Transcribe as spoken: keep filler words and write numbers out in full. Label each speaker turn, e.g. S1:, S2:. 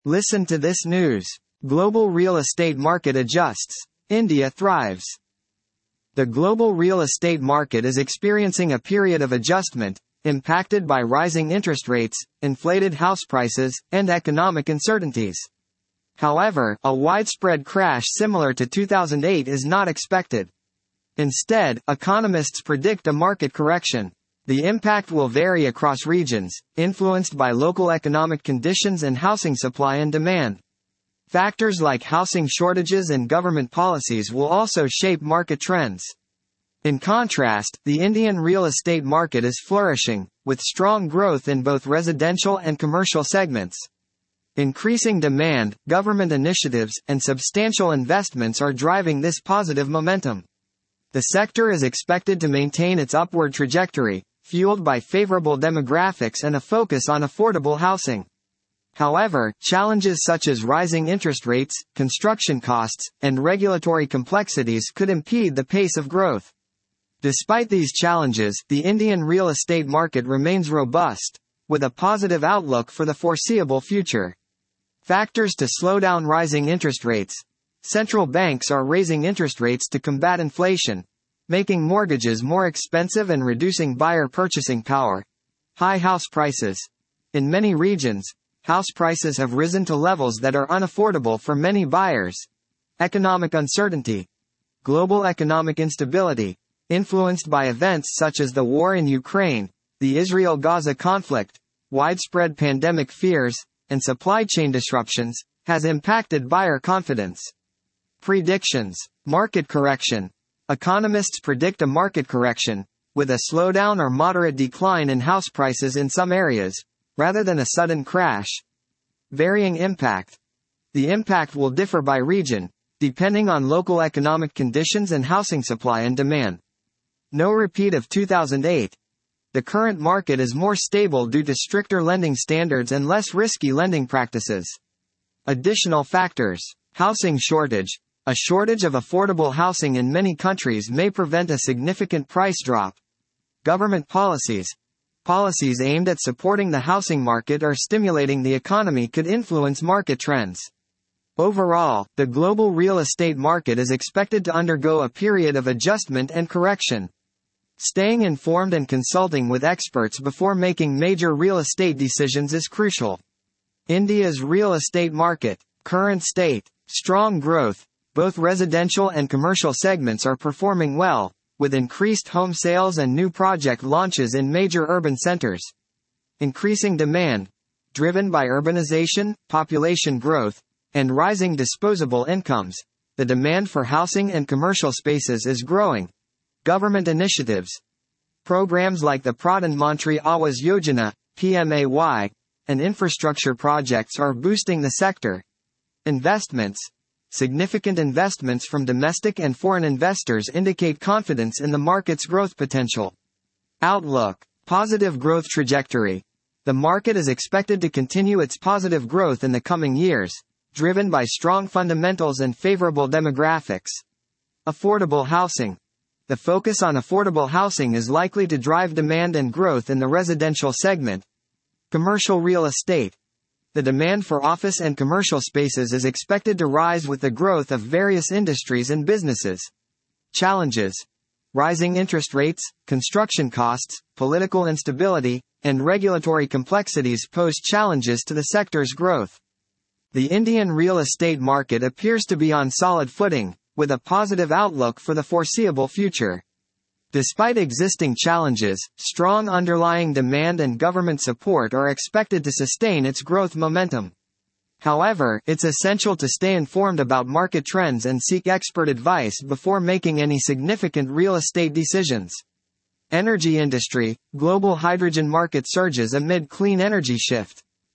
S1: Listen to this news. Global real estate market adjusts. India thrives. The global real estate market is experiencing a period of adjustment, impacted by rising interest rates, inflated house prices, and economic uncertainties. However, a widespread crash similar to two thousand eight is not expected. Instead, economists predict a market correction. The impact will vary across regions, influenced by local economic conditions and housing supply and demand. Factors like housing shortages and government policies will also shape market trends. In contrast, the Indian real estate market is flourishing, with strong growth in both residential and commercial segments. Increasing demand, government initiatives, and substantial investments are driving this positive momentum. The sector is expected to maintain its upward trajectory, fueled by favorable demographics and a focus on affordable housing. However, challenges such as rising interest rates, construction costs, and regulatory complexities could impede the pace of growth. Despite these challenges, the Indian real estate market remains robust, with a positive outlook for the foreseeable future. Factors to slow down rising interest rates. Central banks are raising interest rates to combat inflation, making mortgages more expensive and reducing buyer purchasing power. High house prices. In many regions, house prices have risen to levels that are unaffordable for many buyers. Economic uncertainty. Global economic instability, influenced by events such as the war in Ukraine, the Israel-Gaza conflict, widespread pandemic fears, and supply chain disruptions, has impacted buyer confidence. Predictions. Market correction. Economists predict a market correction, with a slowdown or moderate decline in house prices in some areas, rather than a sudden crash. Varying impact. The impact will differ by region, depending on local economic conditions and housing supply and demand. No repeat of two thousand eight. The current market is more stable due to stricter lending standards and less risky lending practices. Additional factors. Housing shortage. A shortage of affordable housing in many countries may prevent a significant price drop. Government policies. Policies aimed at supporting the housing market or stimulating the economy could influence market trends. Overall, the global real estate market is expected to undergo a period of adjustment and correction. Staying informed and consulting with experts before making major real estate decisions is crucial. India's real estate market. Current state. Strong growth. Both residential and commercial segments are performing well, with increased home sales and new project launches in major urban centers. Increasing demand. Driven by urbanization, population growth, and rising disposable incomes, the demand for housing and commercial spaces is growing. Government initiatives. Programs like the Pradhan Mantri Awas Yojana, P M A Y, and infrastructure projects are boosting the sector. Investments. Significant investments from domestic and foreign investors indicate confidence in the market's growth potential. Outlook. Positive growth trajectory. The market is expected to continue its positive growth in the coming years, driven by strong fundamentals and favorable demographics. Affordable housing. The focus on affordable housing is likely to drive demand and growth in the residential segment. Commercial real estate. The demand for office and commercial spaces is expected to rise with the growth of various industries and businesses. Challenges. Rising interest rates, construction costs, political instability, and regulatory complexities pose challenges to the sector's growth. The Indian real estate market appears to be on solid footing, with a positive outlook for the foreseeable future. Despite existing challenges, strong underlying demand and government support are expected to sustain its growth momentum. However, it's essential to stay informed about market trends and seek expert advice before making any significant real estate decisions. Energy industry. Global hydrogen market surges amid clean energy shift.